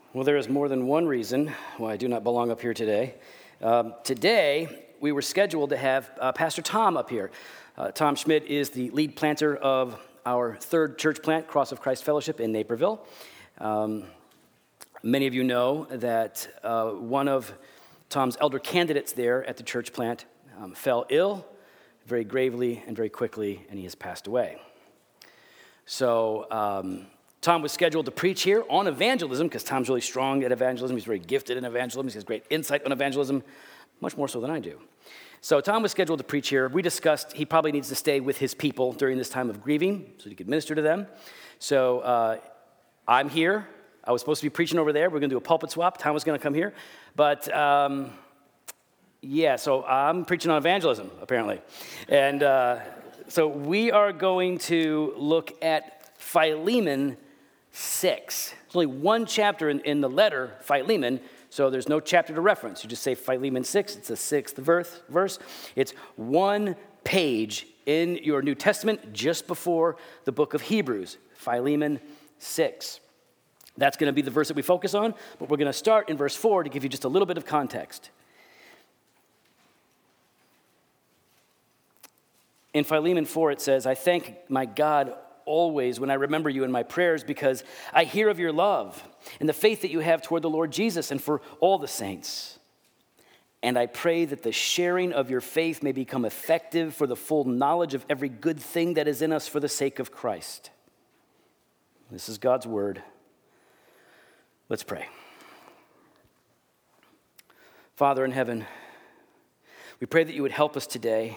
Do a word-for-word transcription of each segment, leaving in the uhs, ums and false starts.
Well, there is more than one reason why I do not belong up here today. Um, today, we were scheduled to have uh, Pastor Tom up here. Uh, Tom Schmidt is the lead planter of our third church plant, Cross of Christ Fellowship in Naperville. Um, many of you know that uh, one of Tom's elder candidates there at the church plant um, fell ill very gravely and very quickly, and he has passed away. So, um, Tom was scheduled to preach here on evangelism, because Tom's really strong at evangelism. He's very gifted in evangelism. He has great insight on evangelism, much more so than I do. So Tom was scheduled to preach here. We discussed he probably needs to stay with his people during this time of grieving so he could minister to them. So uh, I'm here. I was supposed to be preaching over there. We're going to do a pulpit swap. Tom was going to come here. But, um, yeah, so I'm preaching on evangelism, apparently. And uh, so we are going to look at Philemon six. There's only one chapter in, in the letter, Philemon, so there's no chapter to reference. You just say Philemon six, it's the sixth verse. verse. It's one page in your New Testament just before the book of Hebrews, Philemon six. That's going to be the verse that we focus on, but we're going to start in verse four to give you just a little bit of context. In Philemon four, it says, I thank my God always when I remember you in my prayers, because I hear of your love and the faith that you have toward the Lord Jesus and for all the saints. And I pray that the sharing of your faith may become effective for the full knowledge of every good thing that is in us for the sake of Christ. This is God's word. Let's pray. Father in heaven, we pray that you would help us today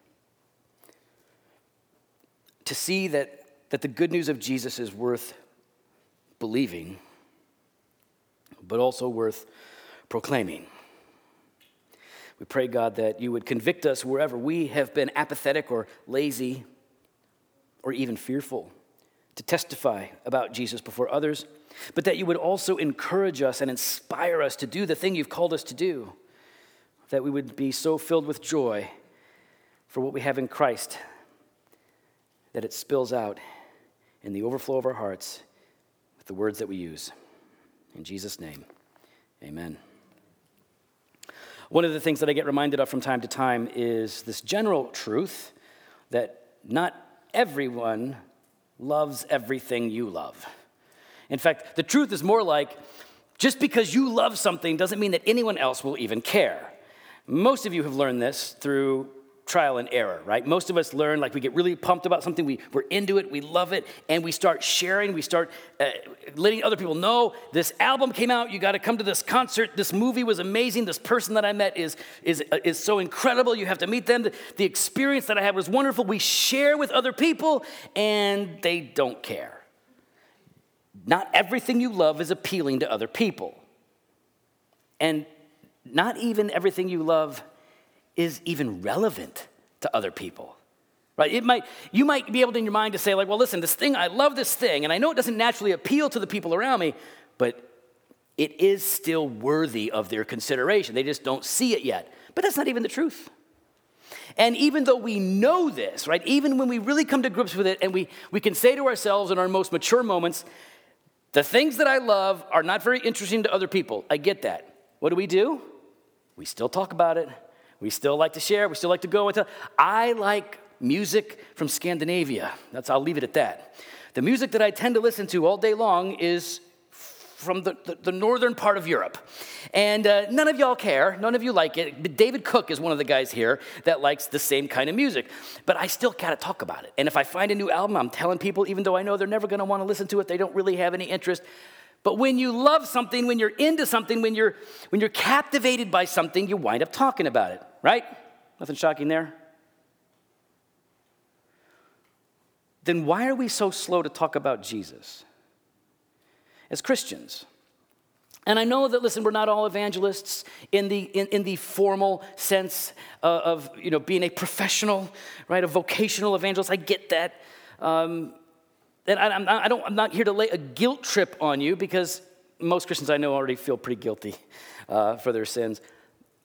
to see that that the good news of Jesus is worth believing, but also worth proclaiming. We pray, God, that you would convict us wherever we have been apathetic or lazy or even fearful to testify about Jesus before others, but that you would also encourage us and inspire us to do the thing you've called us to do, that we would be so filled with joy for what we have in Christ that it spills out in the overflow of our hearts with the words that we use. In Jesus' name, amen. One of the things that I get reminded of from time to time is this general truth that not everyone loves everything you love. In fact, the truth is more like, just because you love something doesn't mean that anyone else will even care. Most of you have learned this through trial and error, right? Most of us learn, like we get really pumped about something, we, we're into it, we love it, and we start sharing, we start uh, letting other people know, this album came out, you got to come to this concert, this movie was amazing, this person that I met is is uh, is so incredible, you have to meet them, the, the experience that I had was wonderful. We share with other people, and they don't care. Not everything you love is appealing to other people. And not even everything you love is even relevant to other people, right? It might, you might be able to in your mind to say like, well, listen, this thing, I love this thing, and I know it doesn't naturally appeal to the people around me, but it is still worthy of their consideration. They just don't see it yet. But that's not even the truth. And even though we know this, right, even when we really come to grips with it, and we, we can say to ourselves in our most mature moments, the things that I love are not very interesting to other people. I get that. What do we do? We still talk about it. We still like to share. We still like to go and tell. I like music from Scandinavia. That's, I'll leave it at that. The music that I tend to listen to all day long is from the, the, the northern part of Europe. And uh, none of y'all care. None of you like it. But David Cook is one of the guys here that likes the same kind of music. But I still got to talk about it. And if I find a new album, I'm telling people, even though I know they're never going to want to listen to it, they don't really have any interest. But when you love something, when you're into something, when you're when you're captivated by something, you wind up talking about it, right? Nothing shocking there. Then why are we so slow to talk about Jesus as Christians? And I know that, listen, we're not all evangelists in the in, in the formal sense uh, of, you know, being a professional, right, a vocational evangelist. I get that. Um, And I, I'm, I don't, I'm not here to lay a guilt trip on you, because most Christians I know already feel pretty guilty uh, for their sins.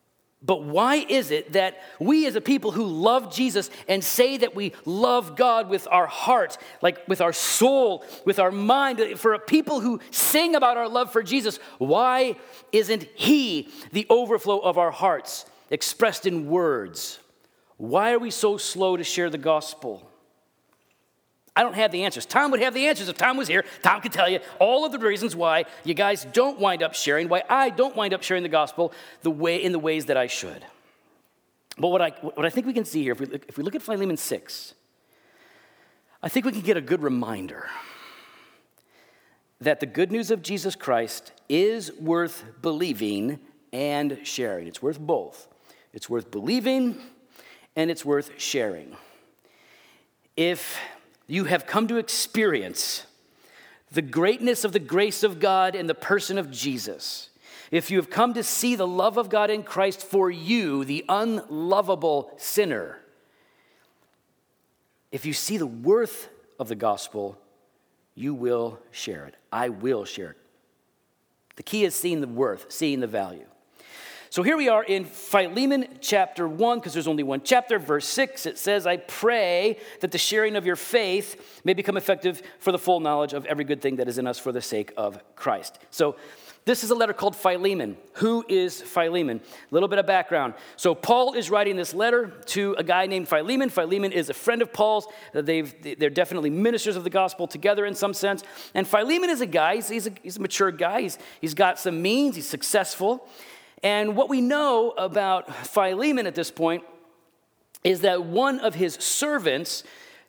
But why is it that we as a people who love Jesus and say that we love God with our heart, like with our soul, with our mind, for a people who sing about our love for Jesus, why isn't he the overflow of our hearts expressed in words? Why are we so slow to share the gospel? I don't have the answers. Tom would have the answers. If Tom was here, Tom could tell you all of the reasons why you guys don't wind up sharing, why I don't wind up sharing the gospel the way in the ways that I should. But what I what I think we can see here, if we look, if we look at Philemon six, I think we can get a good reminder that the good news of Jesus Christ is worth believing and sharing. It's worth both. It's worth believing and it's worth sharing. If you have come to experience the greatness of the grace of God in the person of Jesus, if you have come to see the love of God in Christ for you, the unlovable sinner, if you see the worth of the gospel, you will share it. I will share it. The key is seeing the worth, seeing the value. So here we are in Philemon chapter one, because there's only one chapter, verse six. It says, I pray that the sharing of your faith may become effective for the full knowledge of every good thing that is in us for the sake of Christ. So this is a letter called Philemon. Who is Philemon? A little bit of background. So Paul is writing this letter to a guy named Philemon. Philemon is a friend of Paul's. They've, they're definitely ministers of the gospel together in some sense. And Philemon is a guy, he's, he's, a, he's a mature guy. He's, he's got some means, he's successful. And what we know about Philemon at this point is that one of his servants,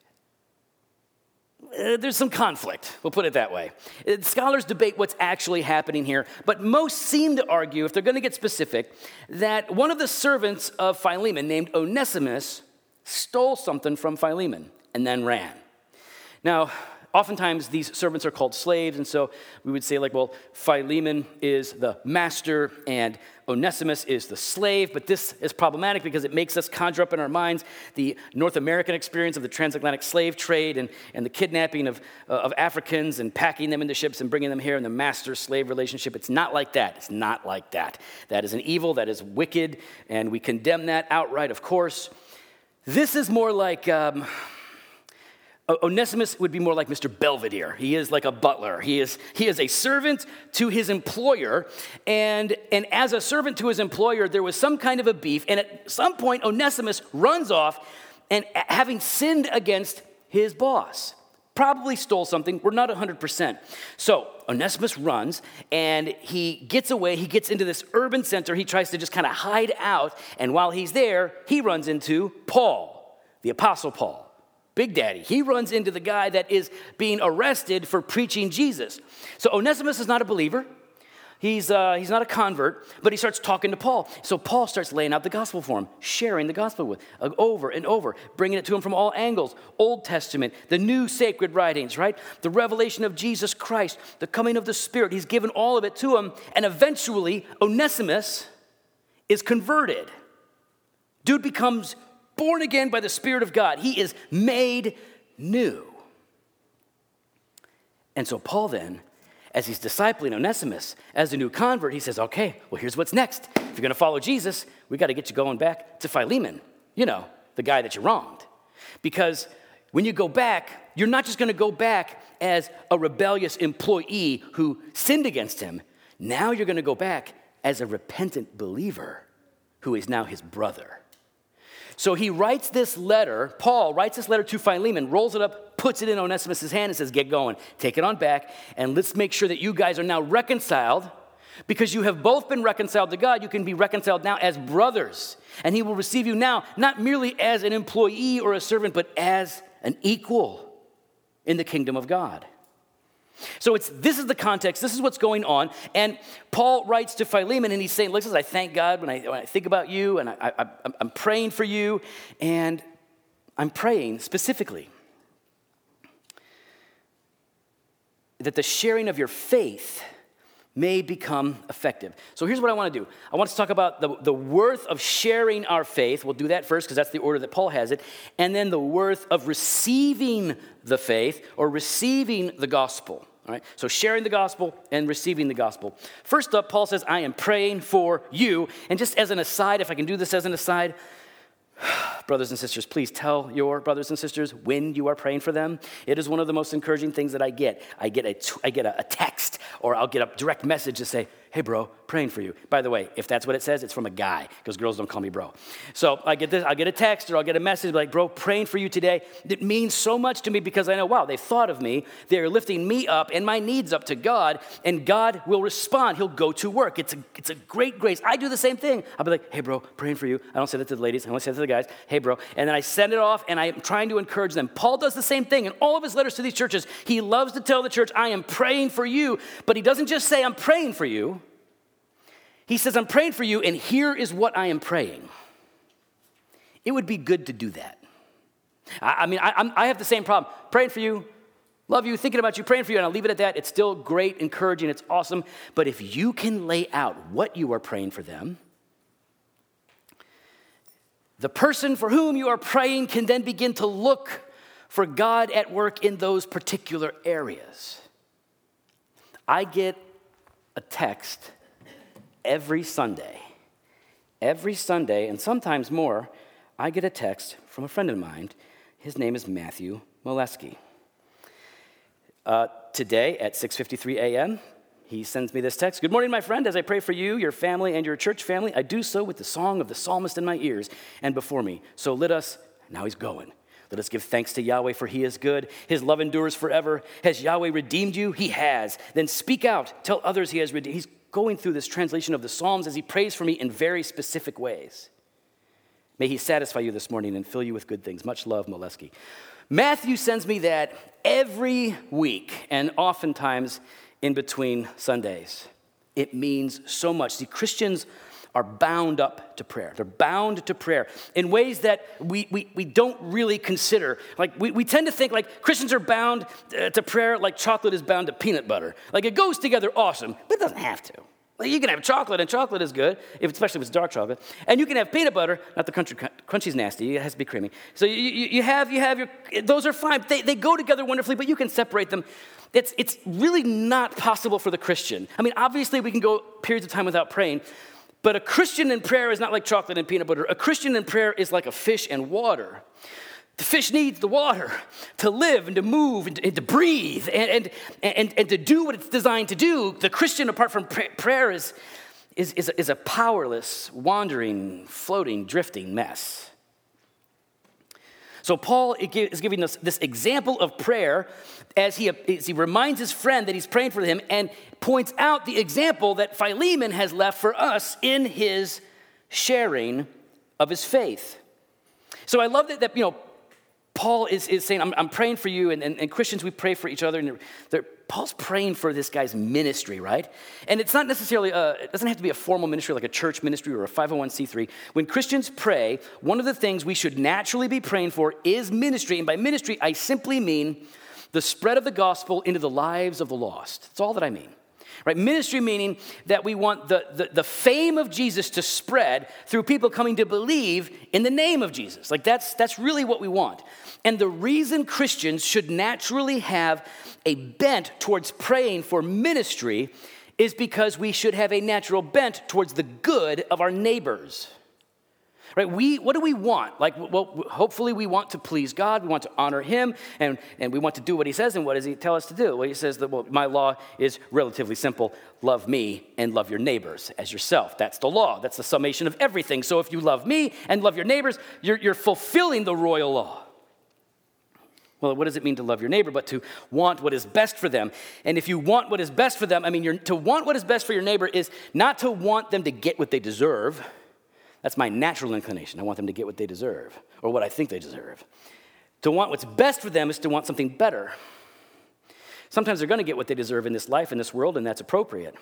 uh, there's some conflict, we'll put it that way. Uh, scholars debate what's actually happening here, but most seem to argue, if they're going to get specific, that one of the servants of Philemon, named Onesimus, stole something from Philemon and then ran. Now, oftentimes these servants are called slaves, and so we would say like, well, Philemon is the master and Onesimus is the slave, but this is problematic because it makes us conjure up in our minds the North American experience of the transatlantic slave trade and, and the kidnapping of, uh, of Africans and packing them into ships and bringing them here and the master-slave relationship. It's not like that. It's not like that. That is an evil, that is wicked, and we condemn that outright, of course. This is more like... Um, Onesimus would be more like Mister Belvedere. He is like a butler. He is, he is a servant to his employer, and, and as a servant to his employer, there was some kind of a beef, and at some point, Onesimus runs off, and having sinned against his boss, probably stole something. We're not one hundred percent. So Onesimus runs, and he gets away. He gets into this urban center. He tries to just kind of hide out, and while he's there, he runs into Paul, the Apostle Paul. Big Daddy. He runs into the guy that is being arrested for preaching Jesus. So Onesimus is not a believer. He's, uh, he's not a convert, but he starts talking to Paul. So Paul starts laying out the gospel for him, sharing the gospel with uh, over and over, bringing it to him from all angles. Old Testament, the new sacred writings, right? The revelation of Jesus Christ, the coming of the Spirit. He's given all of it to him, and eventually Onesimus is converted. Dude becomes born again by the Spirit of God. He is made new. And so Paul then, as he's discipling Onesimus as a new convert, he says, okay, well, here's what's next. If you're going to follow Jesus, we got to get you going back to Philemon, you know, the guy that you wronged. Because when you go back, you're not just going to go back as a rebellious employee who sinned against him. Now you're going to go back as a repentant believer who is now his brother. So he writes this letter, Paul writes this letter to Philemon, rolls it up, puts it in Onesimus' hand and says, get going, take it on back, and let's make sure that you guys are now reconciled. Because you have both been reconciled to God, you can be reconciled now as brothers. And he will receive you now, not merely as an employee or a servant, but as an equal in the kingdom of God. So it's this is the context, this is what's going on. And Paul writes to Philemon and he's saying, listen, I thank God when I, when I think about you, and I, I, I'm praying for you, and I'm praying specifically that the sharing of your faith may become effective. So here's what I want to do. I want to talk about the, the worth of sharing our faith. We'll do that first because that's the order that Paul has it. And then the worth of receiving the faith or receiving the gospel. All right, so sharing the gospel and receiving the gospel. First up, Paul says, I am praying for you. And just as an aside, if I can do this as an aside, brothers and sisters, please tell your brothers and sisters when you are praying for them. It is one of the most encouraging things that I get. I get a, I get a, a text, or I'll get a direct message to say, hey, bro, praying for you. By the way, if that's what it says, it's from a guy, because girls don't call me bro. So I get this, I'll get a text, or I'll get a message like, bro, praying for you today. It means so much to me because I know, wow, they thought of me. They're lifting me up and my needs up to God, and God will respond. He'll go to work. It's a, it's a great grace. I do the same thing. I'll be like, hey, bro, praying for you. I don't say that to the ladies. I only say that to the guys. Hey, bro. And then I send it off, and I'm trying to encourage them. Paul does the same thing in all of his letters to these churches. He loves to tell the church, I am praying for you. But he doesn't just say, I'm praying for you. He says, I'm praying for you, and here is what I am praying. It would be good to do that. I, I mean, I, I'm, I have the same problem. Praying for you, love you, thinking about you, praying for you, and I'll leave it at that. It's still great, encouraging, it's awesome. But if you can lay out what you are praying for them, the person for whom you are praying can then begin to look for God at work in those particular areas. I get a text every Sunday, every Sunday, and sometimes more, I get a text from a friend of mine. His name is Matthew Molesky. Uh, today at six fifty-three a.m., he sends me this text. Good morning, my friend. As I pray for you, your family, and your church family, I do so with the song of the psalmist in my ears and before me. So let us, now he's going. Let us give thanks to Yahweh, for he is good. His love endures forever. Has Yahweh redeemed you? He has. Then speak out. Tell others he has redeemed. He's going through this translation of the Psalms as he prays for me in very specific ways. May he satisfy you this morning and fill you with good things. Much love, Molesky. Matthew sends me that every week, and oftentimes in between Sundays. It means so much. See, Christians are bound up to prayer. They're bound to prayer in ways that we we, we don't really consider. Like, we, we tend to think like Christians are bound uh, to prayer like chocolate is bound to peanut butter. Like, it goes together awesome, but it doesn't have to. Like, you can have chocolate, and chocolate is good, if, especially if it's dark chocolate. And you can have peanut butter, not the crunchy, crunchy's nasty, it has to be creamy. So you, you, you have, you have your, those are fine. They, they go together wonderfully, but you can separate them. It's, it's really not possible for the Christian. I mean, obviously we can go periods of time without praying, but a Christian in prayer is not like chocolate and peanut butter. A Christian in prayer is like a fish and water. The fish needs the water to live and to move and to, and to breathe and, and, and, and to do what it's designed to do. The Christian, apart from prayer, is, is, is, a, is a powerless, wandering, floating, drifting mess. So Paul is giving us this example of prayer as he, as he reminds his friend that he's praying for him and points out the example that Philemon has left for us in his sharing of his faith. So I love that, that you know, Paul is, is saying, I'm, I'm praying for you, and, and, and Christians, we pray for each other, and they're, they're, Paul's praying for this guy's ministry, right? And it's not necessarily, a, it doesn't have to be a formal ministry like a church ministry or a five oh one c three. When Christians pray, one of the things we should naturally be praying for is ministry, and by ministry, I simply mean the spread of the gospel into the lives of the lost. That's all that I mean. Right? Ministry meaning that we want the, the, the fame of Jesus to spread through people coming to believe in the name of Jesus. Like, that's, that's really what we want. And the reason Christians should naturally have a bent towards praying for ministry is because we should have a natural bent towards the good of our neighbors. Right? We, what do we want? Like, well, hopefully we want to please God. We want to honor him, and, and we want to do what he says. And what does he tell us to do? Well, he says that, well, my law is relatively simple. Love me and love your neighbors as yourself. That's the law. That's the summation of everything. So if you love me and love your neighbors, you're, you're fulfilling the royal law. Well, what does it mean to love your neighbor? But to want what is best for them. And if you want what is best for them, I mean, you're, to want what is best for your neighbor is not to want them to get what they deserve. That's my natural inclination. I want them to get what they deserve, or what I think they deserve. To want what's best for them is to want something better. Sometimes they're going to get what they deserve in this life, in this world, and that's appropriate.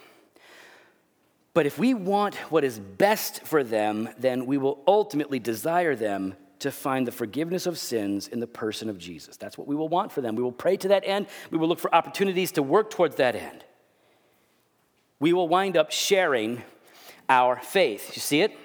But if we want what is best for them, then we will ultimately desire them to find the forgiveness of sins in the person of Jesus. That's what we will want for them. We will pray to that end. We will look for opportunities to work towards that end. We will wind up sharing our faith. You see it?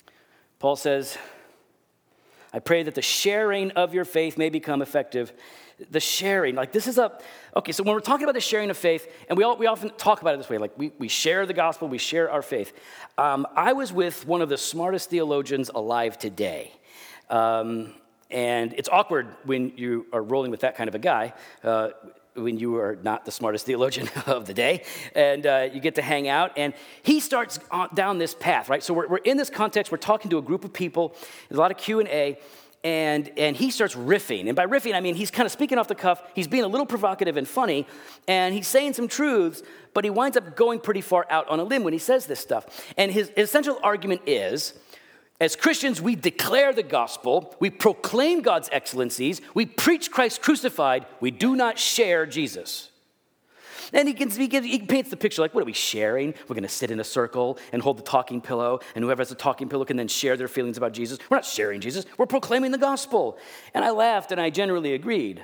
Paul says, I pray that the sharing of your faith may become effective the sharing. Like this is a, okay, so when we're talking about the sharing of faith, and we all, we often talk about it this way, like we, we share the gospel, we share our faith. Um, I was with one of the smartest theologians alive today. Um, and it's awkward when you are rolling with that kind of a guy, uh, when you are not the smartest theologian of the day, and uh, you get to hang out, and he starts on, down this path, right? So we're, we're in this context, we're talking to a group of people, there's a lot of Q and A, and, and he starts riffing, and by riffing, I mean he's kind of speaking off the cuff, he's being a little provocative and funny, and he's saying some truths, but he winds up going pretty far out on a limb when he says this stuff, and his, his essential argument is, as Christians, we declare the gospel, we proclaim God's excellencies, we preach Christ crucified, we do not share Jesus. And he, can, he, gives, he paints the picture like, what are we sharing? We're going to sit in a circle and hold the talking pillow, and whoever has a talking pillow can then share their feelings about Jesus. We're not sharing Jesus, we're proclaiming the gospel. And I laughed and I generally agreed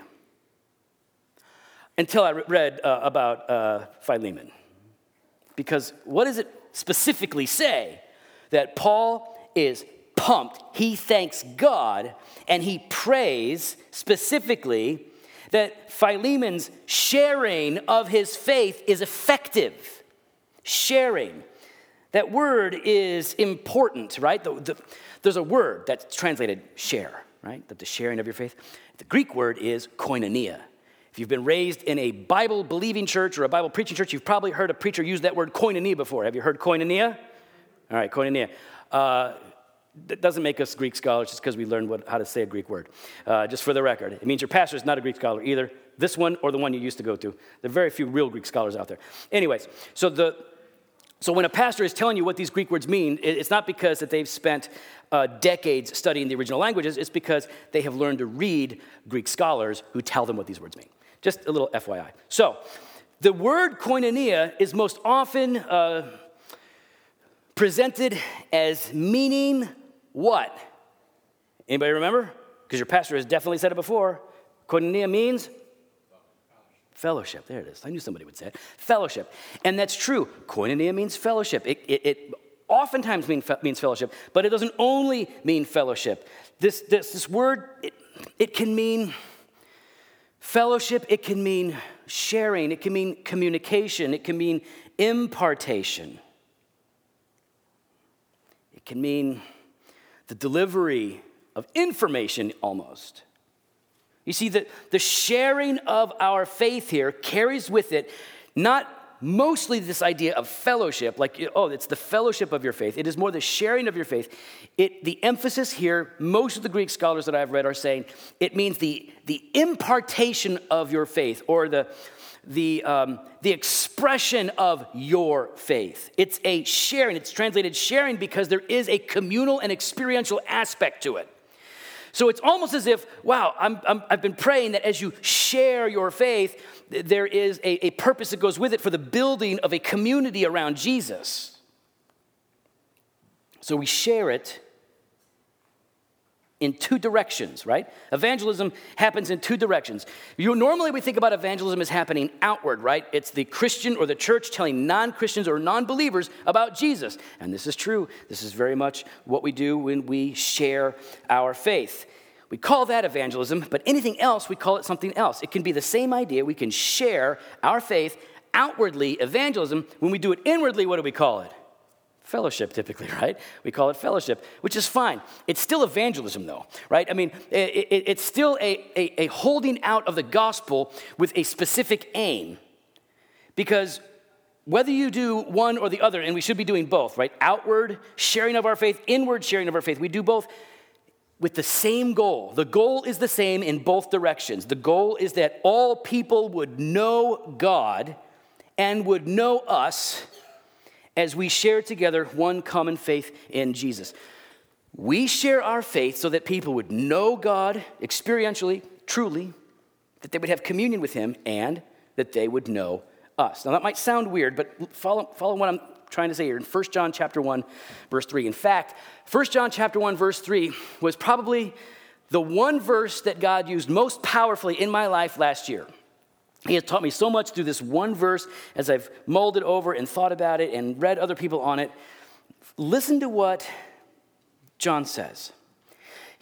until I read uh, about uh, Philemon. Because what does it specifically say? That Paul is pumped. He thanks God, and he prays specifically that Philemon's sharing of his faith is effective. Sharing. That word is important, right? The, the, there's a word that's translated share, right? That the sharing of your faith. The Greek word is koinonia. If you've been raised in a Bible-believing church or a Bible-preaching church, you've probably heard a preacher use that word koinonia before. Have you heard koinonia? All right, koinonia. Uh, that doesn't make us Greek scholars just because we learned what, how to say a Greek word. Uh, just for the record. It means your pastor is not a Greek scholar either. This one or the one you used to go to. There are very few real Greek scholars out there. Anyways, so the so when a pastor is telling you what these Greek words mean, it's not because that they've spent uh, decades studying the original languages. It's because they have learned to read Greek scholars who tell them what these words mean. Just a little F Y I. So the word koinonia is most often Uh, presented as meaning what? Anybody remember? Because your pastor has definitely said it before. Koinonia means fellowship. There it is. I knew somebody would say it. Fellowship. And that's true. Koinonia means fellowship. It, it, it oftentimes mean, means fellowship, but it doesn't only mean fellowship. This, this, this word, it, it can mean fellowship. It can mean sharing. It can mean communication. It can mean impartation. It can mean the delivery of information almost. You see, the, the sharing of our faith here carries with it not mostly this idea of fellowship, like, oh, it's the fellowship of your faith. It is more the sharing of your faith. It, the emphasis here, most of the Greek scholars that I've read are saying, it means the, the impartation of your faith, or the The, um, the expression of your faith. It's a sharing. It's translated sharing because there is a communal and experiential aspect to it. So it's almost as if, wow, I'm, I'm, I've been praying that as you share your faith, there is a, a purpose that goes with it for the building of a community around Jesus. So we share it in two directions, right? Evangelism happens in two directions. You, normally we think about evangelism as happening outward, right? It's the Christian or the church telling non-Christians or non-believers about Jesus. And this is true. This is very much what we do when we share our faith. We call that evangelism, but anything else, we call it something else. It can be the same idea. We can share our faith outwardly, evangelism. When we do it inwardly, what do we call it? Fellowship, typically, right? We call it fellowship, which is fine. It's still evangelism, though, right? I mean, it, it, it's still a, a, a holding out of the gospel with a specific aim. Because whether you do one or the other, and we should be doing both, right? Outward sharing of our faith, inward sharing of our faith. We do both with the same goal. The goal is the same in both directions. The goal is that all people would know God and would know us as we share together one common faith in Jesus. We share our faith so that people would know God experientially, truly, that they would have communion with him, and that they would know us. Now that might sound weird, but follow, follow what I'm trying to say here in First John chapter one, verse three. In fact, First John chapter one, verse three was probably the one verse that God used most powerfully in my life last year. He has taught me so much through this one verse as I've mulled it over and thought about it and read other people on it. Listen to what John says.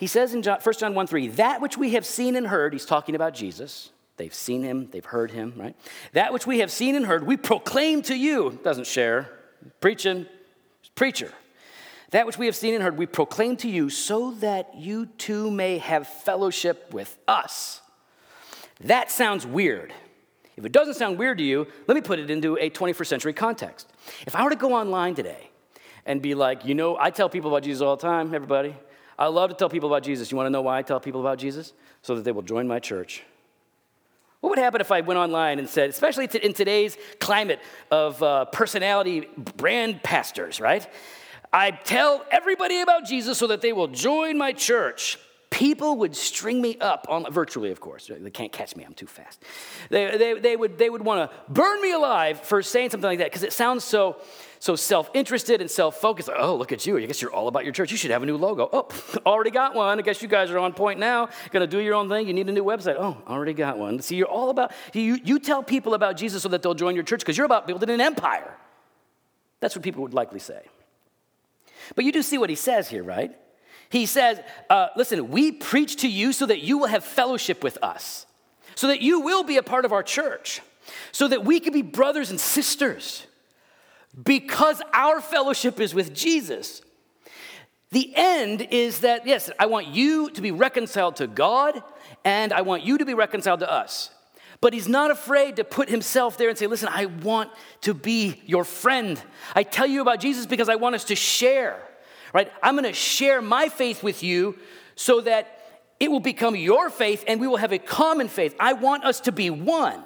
he says in John, First John one three, that which we have seen and heard, he's talking about Jesus. They've seen him, they've heard him, right? That which we have seen and heard, we proclaim to you. Doesn't share. Preaching, preacher. That which we have seen and heard, we proclaim to you so that you too may have fellowship with us. That sounds weird. If it doesn't sound weird to you, let me put it into a twenty-first century context. If I were to go online today and be like, you know, I tell people about Jesus all the time, everybody. I love to tell people about Jesus. You want to know why I tell people about Jesus? So that they will join my church. What would happen if I went online and said, especially in today's climate of uh, personality brand pastors, right? I tell everybody about Jesus so that they will join my church. People would string me up, on virtually, of course. They can't catch me, I'm too fast. They, they, they would, they would want to burn me alive for saying something like that because it sounds so, so self-interested and self-focused. Like, oh, look at you. I guess you're all about your church. You should have a new logo. Oh, already got one. I guess you guys are on point now. Going to do your own thing. You need a new website. Oh, already got one. See, you're all about, you, you tell people about Jesus so that they'll join your church because you're about building an empire. That's what people would likely say. But you do see what he says here, right? He says, uh, listen, we preach to you so that you will have fellowship with us, so that you will be a part of our church, so that we can be brothers and sisters, because our fellowship is with Jesus. The end is that, yes, I want you to be reconciled to God, and I want you to be reconciled to us. But he's not afraid to put himself there and say, listen, I want to be your friend. I tell you about Jesus because I want us to share. Right? I'm going to share my faith with you so that it will become your faith and we will have a common faith. I want us to be one.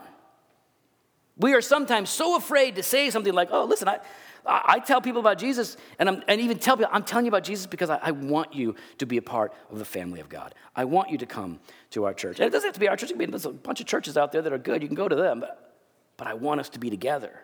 We are sometimes so afraid to say something like, oh, listen, I, I tell people about Jesus and, I'm, and even tell people, I'm telling you about Jesus because I, I want you to be a part of the family of God. I want you to come to our church. And it doesn't have to be our church. I mean, there's a bunch of churches out there that are good. You can go to them. But, but I want us to be together.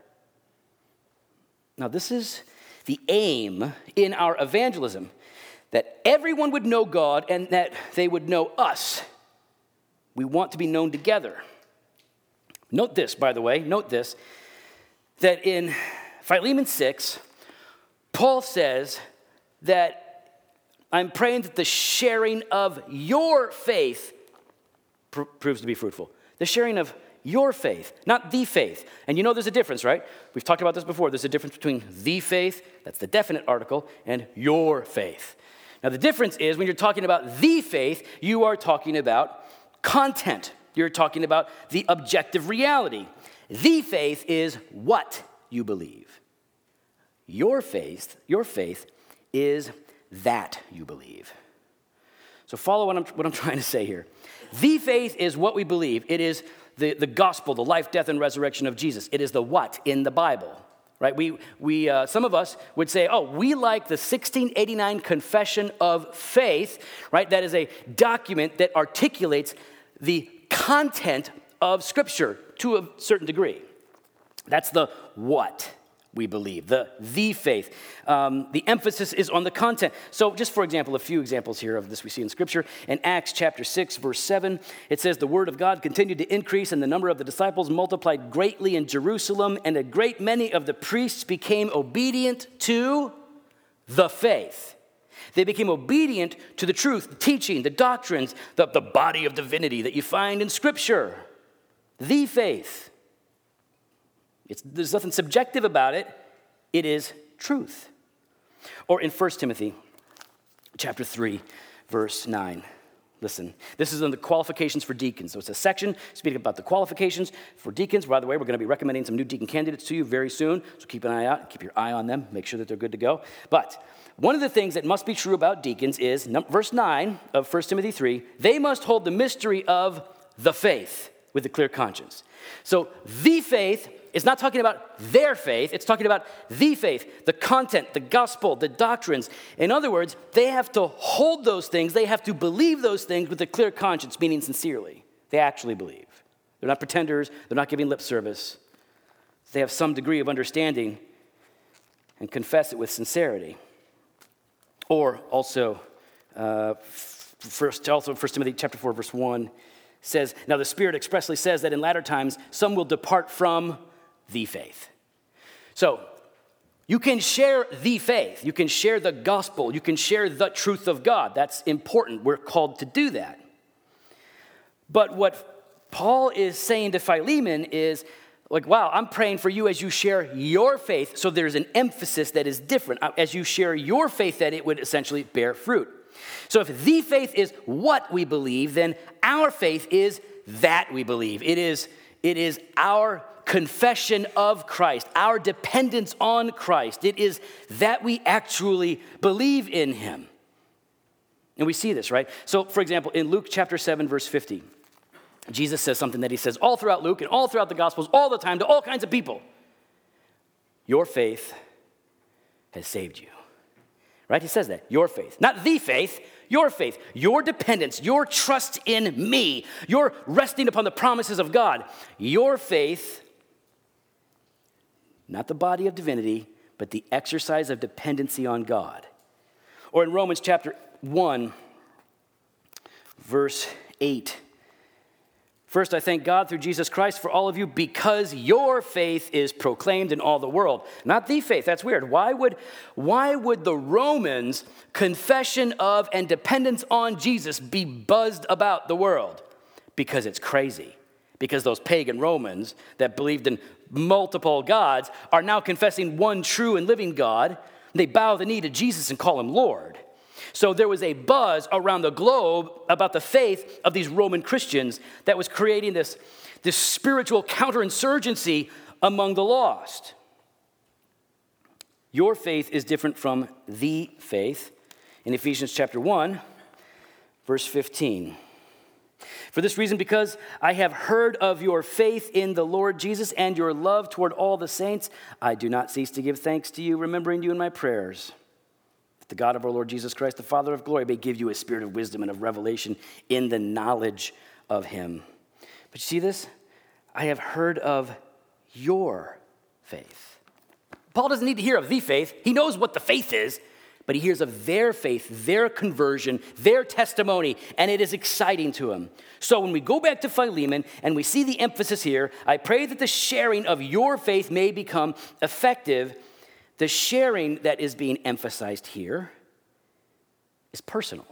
Now, this is the aim in our evangelism, that everyone would know God and that they would know us. We want to be known together. Note this, by the way, note this, that in Philemon six, Paul says that I'm praying that the sharing of your faith pr- proves to be fruitful. The sharing of your faith, not the faith. And you know there's a difference, right? We've talked about this before. There's a difference between the faith, that's the definite article, and your faith. Now the difference is when you're talking about the faith, you are talking about content. You're talking about the objective reality. The faith is what you believe. Your faith, your faith is that you believe. So follow what I'm, what I'm trying to say here. The faith is what we believe. It is The, the gospel, the life, death, and resurrection of Jesus. It is the what in the Bible, right? We, we, uh, some of us would say, oh, we like the sixteen eighty-nine Confession of Faith, right? That is a document that articulates the content of Scripture to a certain degree. That's the what we believe, the the faith. Um, the emphasis is on the content. So just for example, a few examples here of this we see in Scripture. In Acts chapter six, verse seven, it says, the word of God continued to increase and the number of the disciples multiplied greatly in Jerusalem, and a great many of the priests became obedient to the faith. They became obedient to the truth, the teaching, the doctrines, the, the body of divinity that you find in Scripture. The faith. It's, there's nothing subjective about it. It is truth. Or in First Timothy chapter three, verse nine. Listen, this is on the qualifications for deacons. So it's a section speaking about the qualifications for deacons. By the way, we're going to be recommending some new deacon candidates to you very soon. So keep an eye out. Keep your eye on them. Make sure that they're good to go. But one of the things that must be true about deacons is, verse nine of First Timothy three, they must hold the mystery of the faith with a clear conscience. So the faith is not talking about their faith. It's talking about the faith, the content, the gospel, the doctrines. In other words, they have to hold those things. They have to believe those things with a clear conscience, meaning sincerely. They actually believe. They're not pretenders. They're not giving lip service. They have some degree of understanding and confess it with sincerity. Or also, uh, first, also First Timothy chapter four, verse one says, now the Spirit expressly says that in latter times some will depart from the faith. So You can share the faith. You can share the gospel. You can share the truth of God. That's important. We're called to do that. But what Paul is saying to Philemon is, like, wow, I'm praying for you as you share your faith. So there's an emphasis that is different. As you share your faith, that it would essentially bear fruit. So if the faith is what we believe, then our faith is that we believe. It is, it is our confession of Christ, our dependence on Christ. It is that we actually believe in him. And we see this, right? So, for example, in Luke chapter seven, verse fifty, Jesus says something that he says all throughout Luke and all throughout the Gospels, all the time, to all kinds of people. Your faith has saved you. Right? He says that. Your faith. Not the faith, your faith. Your dependence, your trust in me, your resting upon the promises of God. Your faith, not the body of divinity, but the exercise of dependency on God. Or in Romans chapter one, verse eight. First, I thank God through Jesus Christ for all of you because your faith is proclaimed in all the world. Not the faith. That's weird. Why would, why would the Romans' confession of and dependence on Jesus be buzzed about the world? Because it's crazy. Because those pagan Romans that believed in multiple gods are now confessing one true and living God. They bow the knee to Jesus and call him Lord. So there was a buzz around the globe about the faith of these Roman Christians that was creating this, this spiritual counterinsurgency among the lost. Your faith is different from the faith. In Ephesians chapter one, verse fifteen. For this reason, because I have heard of your faith in the Lord Jesus and your love toward all the saints, I do not cease to give thanks to you, remembering you in my prayers. The God of our Lord Jesus Christ, the Father of glory, may give you a spirit of wisdom and of revelation in the knowledge of him. But you see this? I have heard of your faith. Paul doesn't need to hear of the faith. He knows what the faith is, but he hears of their faith, their conversion, their testimony, and it is exciting to him. So when we go back to Philemon and we see the emphasis here, I pray that the sharing of your faith may become effective. The sharing that is being emphasized here is personal.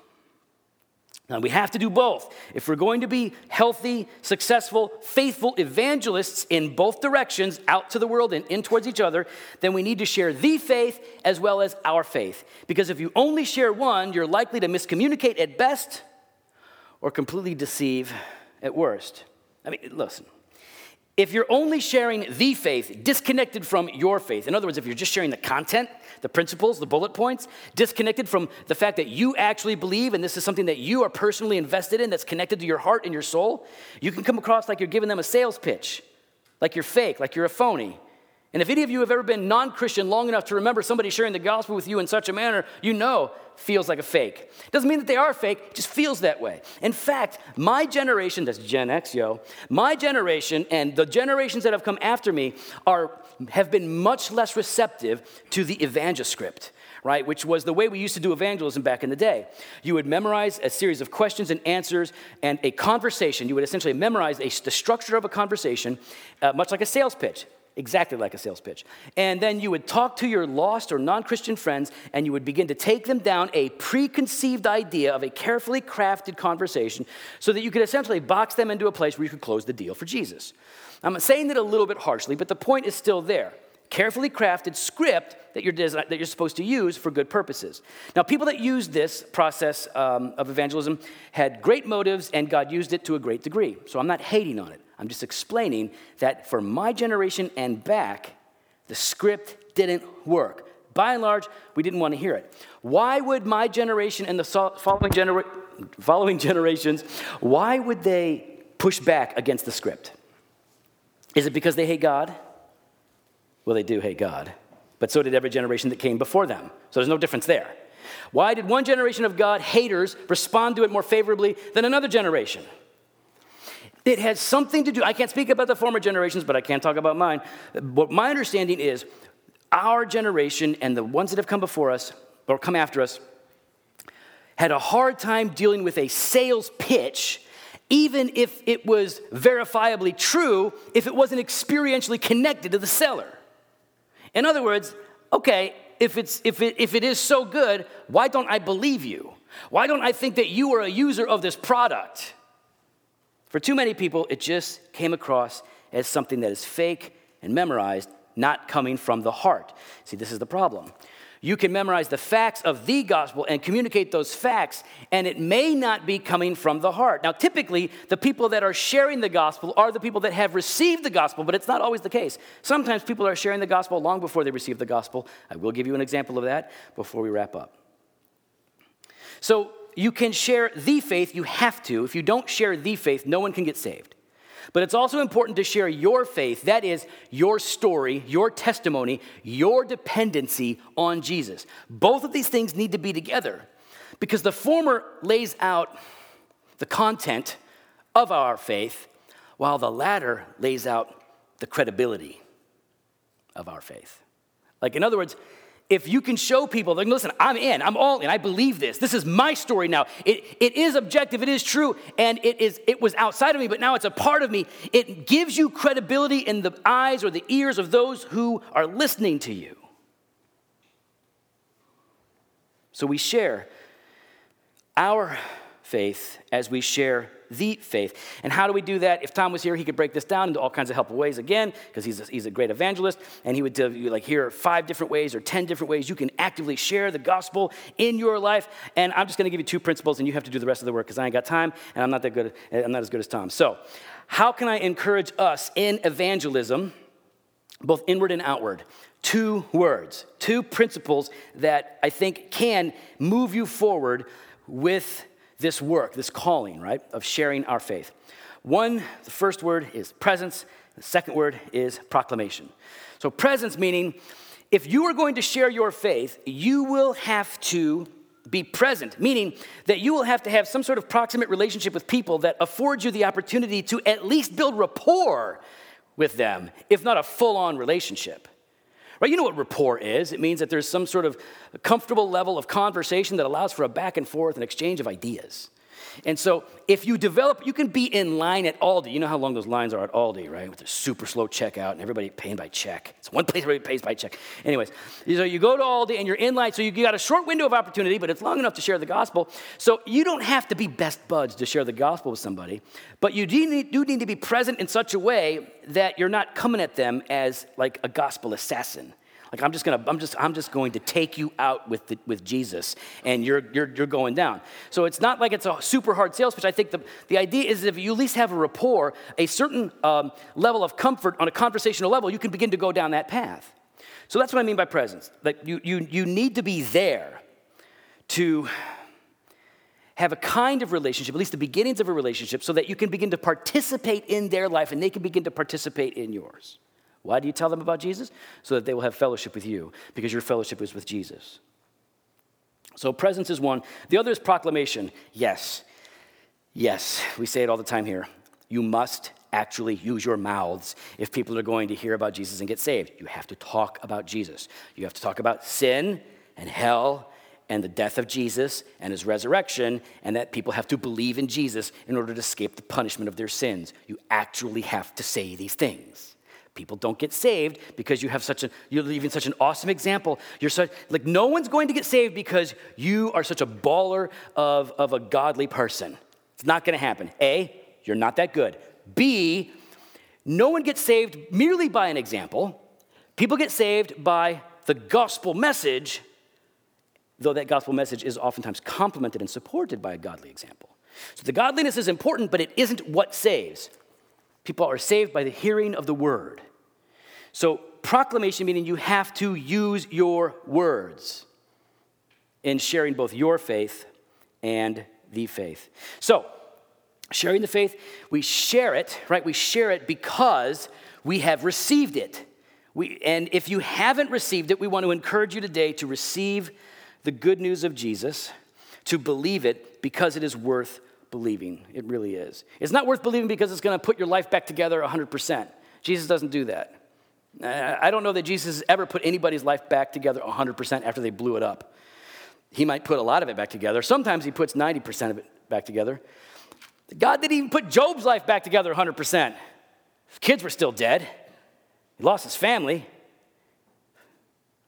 Now, we have to do both. If we're going to be healthy, successful, faithful evangelists in both directions, out to the world and in towards each other, then we need to share the faith as well as our faith. Because if you only share one, you're likely to miscommunicate at best or completely deceive at worst. I mean, listen. If you're only sharing the faith disconnected from your faith, in other words, if you're just sharing the content, the principles, the bullet points, disconnected from the fact that you actually believe and this is something that you are personally invested in that's connected to your heart and your soul, you can come across like you're giving them a sales pitch, like you're fake, like you're a phony. And if any of you have ever been non-Christian long enough to remember somebody sharing the gospel with you in such a manner, you know feels like a fake. Doesn't mean that they are fake, it just feels that way. In fact, my generation, that's Gen X, yo, my generation and the generations that have come after me are have been much less receptive to the evangescript, right, which was the way we used to do evangelism back in the day. You would memorize a series of questions and answers and a conversation. You would essentially memorize a, the structure of a conversation, uh, much like a sales pitch. Exactly like a sales pitch. And then you would talk to your lost or non-Christian friends, and you would begin to take them down a preconceived idea of a carefully crafted conversation so that you could essentially box them into a place where you could close the deal for Jesus. I'm saying it a little bit harshly, but the point is still there. Carefully crafted script that you're, desi- that you're supposed to use for good purposes. Now, people that used this process um, of evangelism had great motives, and God used it to a great degree. So I'm not hating on it. I'm just explaining that for my generation and back, the script didn't work. By and large, we didn't want to hear it. Why would my generation and the following, genera- following generations, why would they push back against the script? Is it because they hate God? Well, they do hate God, but so did every generation that came before them. So there's no difference there. Why did one generation of God haters respond to it more favorably than another generation? It has something to do, I can't speak about the former generations, but I can talk about mine. But my understanding is our generation and the ones that have come before us or come after us had a hard time dealing with a sales pitch, even if it was verifiably true, if it wasn't experientially connected to the seller. In other words, okay, if it's if it if it is so good, why don't I believe you? Why don't I think that you are a user of this product? For too many people, it just came across as something that is fake and memorized, not coming from the heart. See, this is the problem. You can memorize the facts of the gospel and communicate those facts, and it may not be coming from the heart. Now, typically, the people that are sharing the gospel are the people that have received the gospel, but it's not always the case. Sometimes people are sharing the gospel long before they receive the gospel. I will give you an example of that before we wrap up. So, you can share the faith, you have to. If you don't share the faith, no one can get saved. But it's also important to share your faith, that is, your story, your testimony, your dependency on Jesus. Both of these things need to be together because the former lays out the content of our faith, while the latter lays out the credibility of our faith. Like, in other words, if you can show people, like, listen, I'm in, I'm all in, I believe this. This is my story now. It, it is objective, it is true, and it is it was outside of me, but now it's a part of me. It gives you credibility in the eyes or the ears of those who are listening to you. So we share our faith as we share the faith. And how do we do that? If Tom was here, he could break this down into all kinds of helpful ways again, because he's a, he's a great evangelist, and he would tell you, like, here are five different ways or ten different ways you can actively share the gospel in your life. And I'm just going to give you two principles, and you have to do the rest of the work, because I ain't got time, and I'm not that good. I'm not as good as Tom. So, how can I encourage us in evangelism, both inward and outward? Two words, two principles that I think can move you forward with this work, this calling, right, of sharing our faith. One, the first word is presence. The second word is proclamation. So presence meaning, if you are going to share your faith, you will have to be present, meaning that you will have to have some sort of proximate relationship with people that affords you the opportunity to at least build rapport with them, if not a full-on relationship. Right, you know what rapport is. It means that there's some sort of comfortable level of conversation that allows for a back and forth and exchange of ideas. And so if you develop, you can be in line at Aldi. You know how long those lines are at Aldi, right? With the super slow checkout and everybody paying by check. It's one place everybody pays by check. Anyways, so you go to Aldi and you're in line. So you got a short window of opportunity, but it's long enough to share the gospel. So you don't have to be best buds to share the gospel with somebody. But you do need, do need to be present in such a way that you're not coming at them as like a gospel assassin. Like, I'm just gonna, I'm just, I'm just going to take you out with the, with Jesus, and you're, you're, you're going down. So it's not like it's a super hard sales pitch. I think the, the idea is if you at least have a rapport, a certain um, level of comfort on a conversational level, you can begin to go down that path. So that's what I mean by presence. Like, you, you, you need to be there to have a kind of relationship, at least the beginnings of a relationship, so that you can begin to participate in their life, and they can begin to participate in yours. Why do you tell them about Jesus? So that they will have fellowship with you, because your fellowship is with Jesus. So presence is one. The other is proclamation. Yes, yes, we say it all the time here. You must actually use your mouths if people are going to hear about Jesus and get saved. You have to talk about Jesus. You have to talk about sin and hell and the death of Jesus and his resurrection, and that people have to believe in Jesus in order to escape the punishment of their sins. You actually have to say these things. People don't get saved because you have such a, you're leaving such an awesome example. You're such, like, no one's going to get saved because you are such a baller of, of a godly person. It's not going to happen. A, you're not that good. B, no one gets saved merely by an example. People get saved by the gospel message, though that gospel message is oftentimes complemented and supported by a godly example. So the godliness is important, but it isn't what saves. People are saved by the hearing of the word. So proclamation, meaning you have to use your words in sharing both your faith and the faith. So sharing the faith, we share it, right? We share it because we have received it. We, and if you haven't received it, we want to encourage you today to receive the good news of Jesus, to believe it because it is worth believing. It really is. It's not worth believing because it's going to put your life back together one hundred percent. Jesus doesn't do that. I don't know that Jesus has ever put anybody's life back together one hundred percent after they blew it up. He might put a lot of it back together. Sometimes he puts ninety percent of it back together. God didn't even put Job's life back together one hundred percent. His kids were still dead. He lost his family.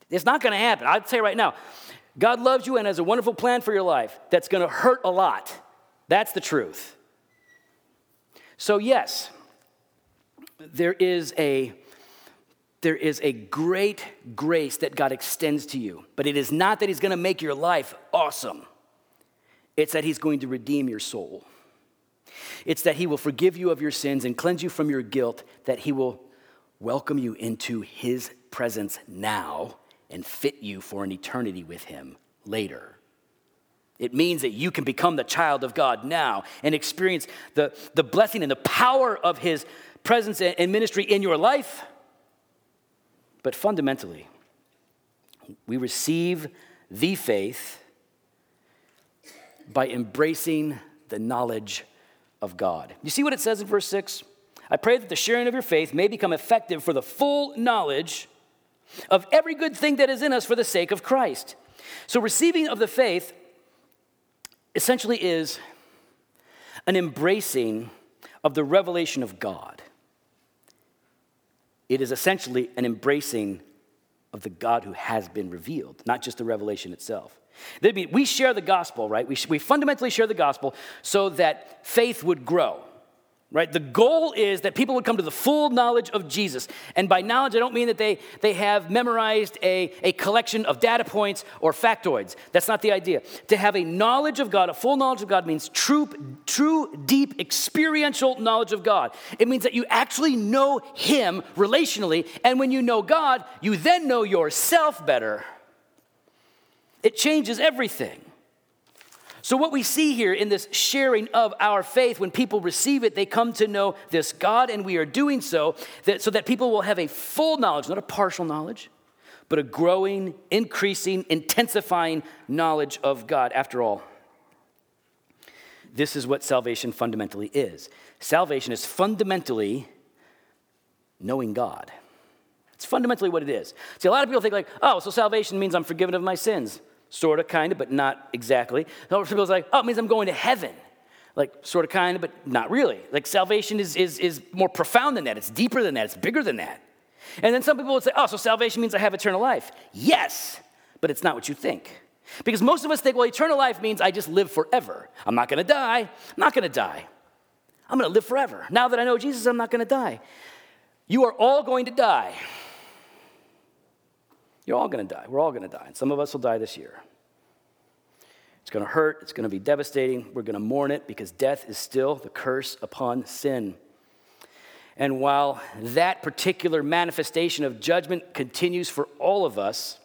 It's not going to happen. I'll tell you right now, God loves you and has a wonderful plan for your life that's going to hurt a lot. That's the truth. So yes, there is a there is a great grace that God extends to you, but it is not that he's going to make your life awesome. It's that he's going to redeem your soul. It's that he will forgive you of your sins and cleanse you from your guilt, that he will welcome you into his presence now and fit you for an eternity with him later. It means that you can become the child of God now and experience the, the blessing and the power of his presence and ministry in your life. But fundamentally, we receive the faith by embracing the knowledge of God. You see what it says in verse six? I pray that the sharing of your faith may become effective for the full knowledge of every good thing that is in us for the sake of Christ. So receiving of the faith essentially is an embracing of the revelation of God. It is essentially an embracing of the God who has been revealed, not just the revelation itself. We share the gospel, right? We, we fundamentally share the gospel so that faith would grow, right? The goal is that people would come to the full knowledge of Jesus. And by knowledge, I don't mean that they, they have memorized a, a collection of data points or factoids. That's not the idea. To have a knowledge of God, a full knowledge of God, means true, true, deep, experiential knowledge of God. It means that you actually know him relationally, and when you know God, you then know yourself better. It changes everything. So what we see here in this sharing of our faith, when people receive it, they come to know this God, and we are doing so that, so that people will have a full knowledge, not a partial knowledge, but a growing, increasing, intensifying knowledge of God. After all, this is what salvation fundamentally is. Salvation is fundamentally knowing God. It's fundamentally what it is. See, a lot of people think like, oh, so salvation means I'm forgiven of my sins. Sort of, kind of, but not exactly. Some people are like, oh, it means I'm going to heaven. Like, sort of, kind of, but not really. Like, salvation is, is, is more profound than that. It's deeper than that. It's bigger than that. And then some people would say, oh, so salvation means I have eternal life. Yes, but it's not what you think. Because most of us think, well, eternal life means I just live forever. I'm not going to die. I'm not going to die. I'm going to live forever. Now that I know Jesus, I'm not going to die. You are all going to die. You're all going to die. We're all going to die. And some of us will die this year. It's going to hurt. It's going to be devastating. We're going to mourn it because death is still the curse upon sin. And while that particular manifestation of judgment continues for all of us,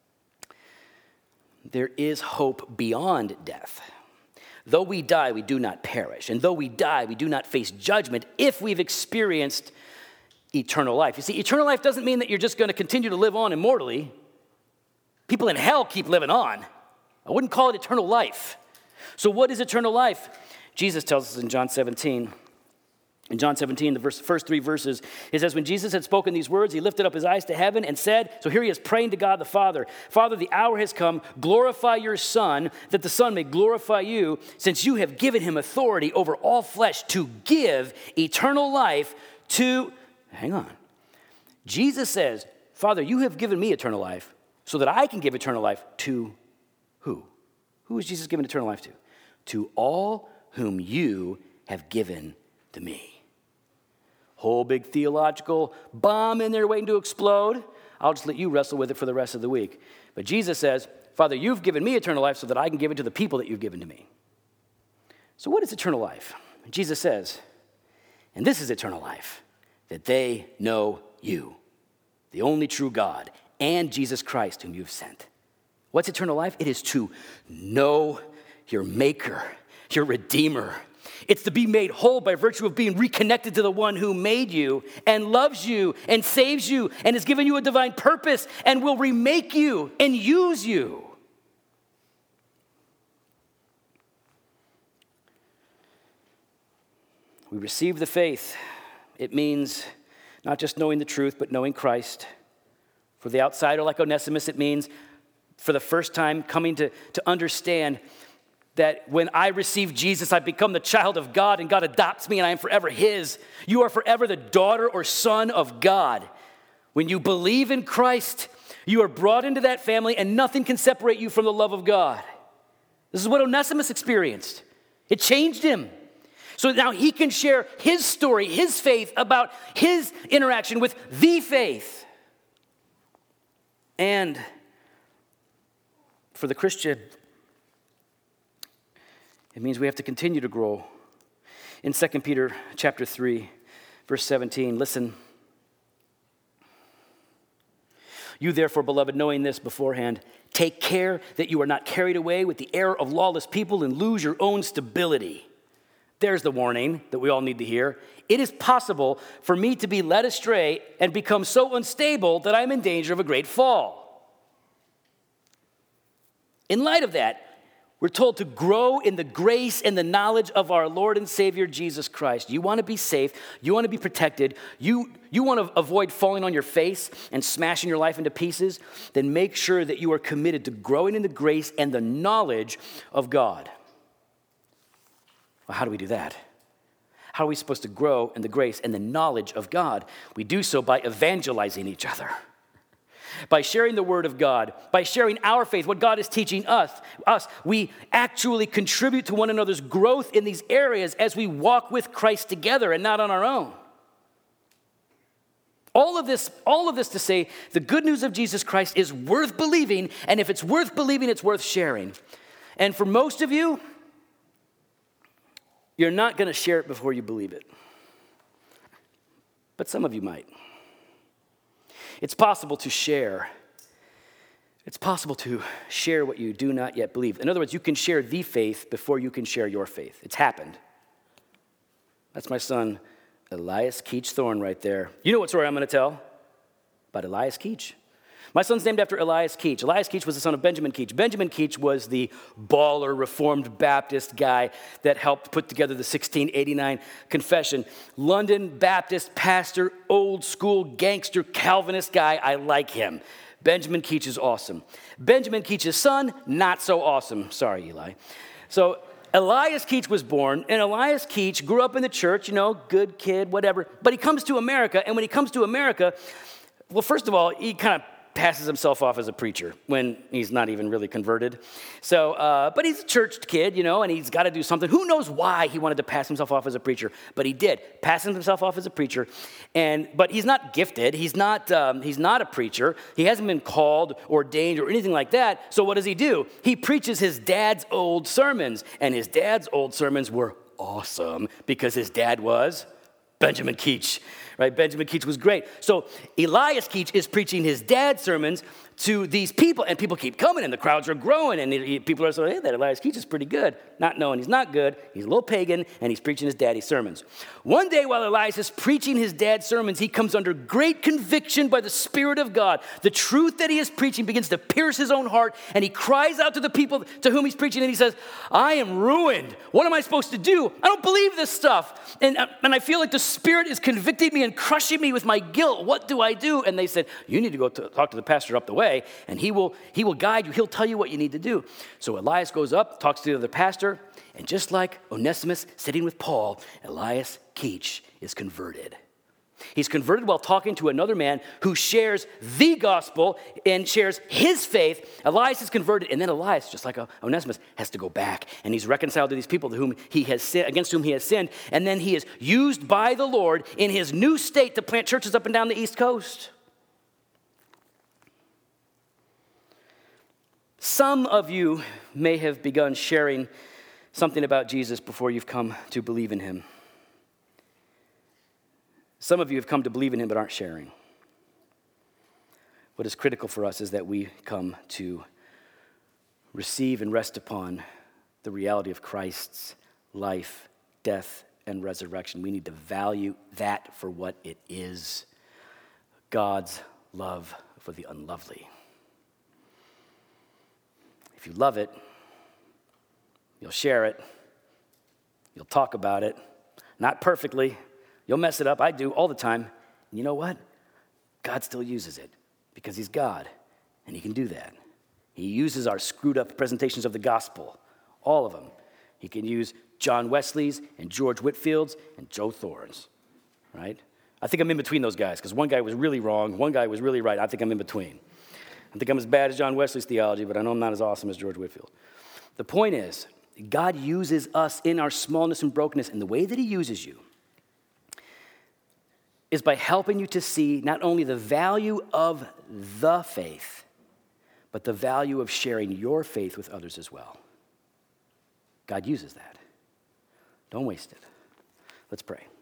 there is hope beyond death. Though we die, we do not perish. And though we die, we do not face judgment if we've experienced eternal life. You see, eternal life doesn't mean that you're just going to continue to live on immortally. People in hell keep living on. I wouldn't call it eternal life. So what is eternal life? Jesus tells us in John seventeen. In John seventeen, the verse, first three verses, it says, when Jesus had spoken these words, he lifted up his eyes to heaven and said, so here he is praying to God the Father, Father, the hour has come, glorify your Son, that the Son may glorify you, since you have given him authority over all flesh to give eternal life to... Hang on. Jesus says, Father, you have given me eternal life so that I can give eternal life to who? Who is Jesus giving eternal life to? To all whom you have given to me. Whole big theological bomb in there waiting to explode. I'll just let you wrestle with it for the rest of the week. But Jesus says, Father, you've given me eternal life so that I can give it to the people that you've given to me. So what is eternal life? Jesus says, and this is eternal life, that they know you, the only true God, and Jesus Christ whom you've sent. What's eternal life? It is to know your Maker, your Redeemer. It's to be made whole by virtue of being reconnected to the one who made you and loves you and saves you and has given you a divine purpose and will remake you and use you. We receive the faith. It means not just knowing the truth, but knowing Christ. For the outsider like Onesimus, it means for the first time coming to, to understand that when I receive Jesus, I become the child of God and God adopts me and I am forever his. You are forever the daughter or son of God. When you believe in Christ, You are brought into that family, and nothing can separate you from the love of God. This is what Onesimus experienced. It changed him. So now he can share his story, his faith, about his interaction with the faith. And for the Christian, it means we have to continue to grow. In Second Peter chapter three, verse seventeen, listen. You therefore, beloved, knowing this beforehand, take care that you are not carried away with the error of lawless people and lose your own stability. There's the warning that we all need to hear. It is possible for me to be led astray and become so unstable that I'm in danger of a great fall. In light of that, we're told to grow in the grace and the knowledge of our Lord and Savior, Jesus Christ. You want to be safe. You want to be protected. You, you want to avoid falling on your face and smashing your life into pieces. Then make sure that you are committed to growing in the grace and the knowledge of God. Well, how do we do that? How are we supposed to grow in the grace and the knowledge of God? We do so by evangelizing each other. By sharing the word of God, by sharing our faith, what God is teaching us, us, we actually contribute to one another's growth in these areas as we walk with Christ together and not on our own. All of this, all of this to say, the good news of Jesus Christ is worth believing, and if it's worth believing, it's worth sharing. And for most of you, you're not going to share it before you believe it. But some of you might. It's possible to share. It's possible to share what you do not yet believe. In other words, you can share the faith before you can share your faith. It's happened. That's my son, Elias Keach Thorne, right there. You know what story I'm going to tell about Elias Keach. My son's named after Elias Keach. Elias Keach was the son of Benjamin Keach. Benjamin Keach was the baller Reformed Baptist guy that helped put together the sixteen eighty-nine Confession. London Baptist pastor, old school gangster Calvinist guy. I like him. Benjamin Keach is awesome. Benjamin Keach's son, not so awesome. Sorry, Eli. So Elias Keach was born, and Elias Keach grew up in the church, you know, good kid, whatever. But he comes to America, and when he comes to America, well, first of all, he kind of passes himself off as a preacher when he's not even really converted. So, uh, but he's a church kid, you know, and he's got to do something. Who knows why he wanted to pass himself off as a preacher? But he did, passing himself off as a preacher. And but he's not gifted. He's not. Um, he's not a preacher. He hasn't been called, ordained, or anything like that. So what does he do? He preaches his dad's old sermons, and his dad's old sermons were awesome because his dad was Benjamin Keach. Right, Benjamin Keach was great. So Elias Keach is preaching his dad's sermons to these people, and people keep coming, and the crowds are growing, and he, people are saying, hey, that Elias Keach is pretty good. Not knowing he's not good, he's a little pagan, and he's preaching his daddy's sermons. One day while Elias is preaching his dad's sermons, he comes under great conviction by the Spirit of God. The truth that he is preaching begins to pierce his own heart, and he cries out to the people to whom he's preaching, and he says, I am ruined. What am I supposed to do? I don't believe this stuff. And, and I feel like the Spirit is convicting me and crushing me with my guilt. What do I do? And they said, you need to go to, talk to the pastor up the way, and he will he will guide you. He'll tell you what you need to do. So Elias goes up, talks to the other pastor, and just like Onesimus sitting with Paul, Elias Keach is converted. He's converted while talking to another man who shares the gospel and shares his faith. Elias is converted, and then Elias, just like Onesimus, has to go back, and he's reconciled to these people to whom he has sinned, against whom he has sinned, and then he is used by the Lord in his new state to plant churches up and down the East Coast. Some of you may have begun sharing something about Jesus before you've come to believe in him. Some of you have come to believe in him but aren't sharing. What is critical for us is that we come to receive and rest upon the reality of Christ's life, death, and resurrection. We need to value that for what it is, God's love for the unlovely. If you love it, you'll share it, you'll talk about it, not perfectly. You'll mess it up. I do all the time. And you know what? God still uses it because he's God, and he can do that. He uses our screwed up presentations of the gospel, all of them. He can use John Wesley's and George Whitfield's and Joe Thorne's, right? I think I'm in between those guys because one guy was really wrong, one guy was really right. I think I'm in between. I think I'm as bad as John Wesley's theology, but I know I'm not as awesome as George Whitefield. The point is, God uses us in our smallness and brokenness, and the way that he uses you is by helping you to see not only the value of the faith, but the value of sharing your faith with others as well. God uses that. Don't waste it. Let's pray.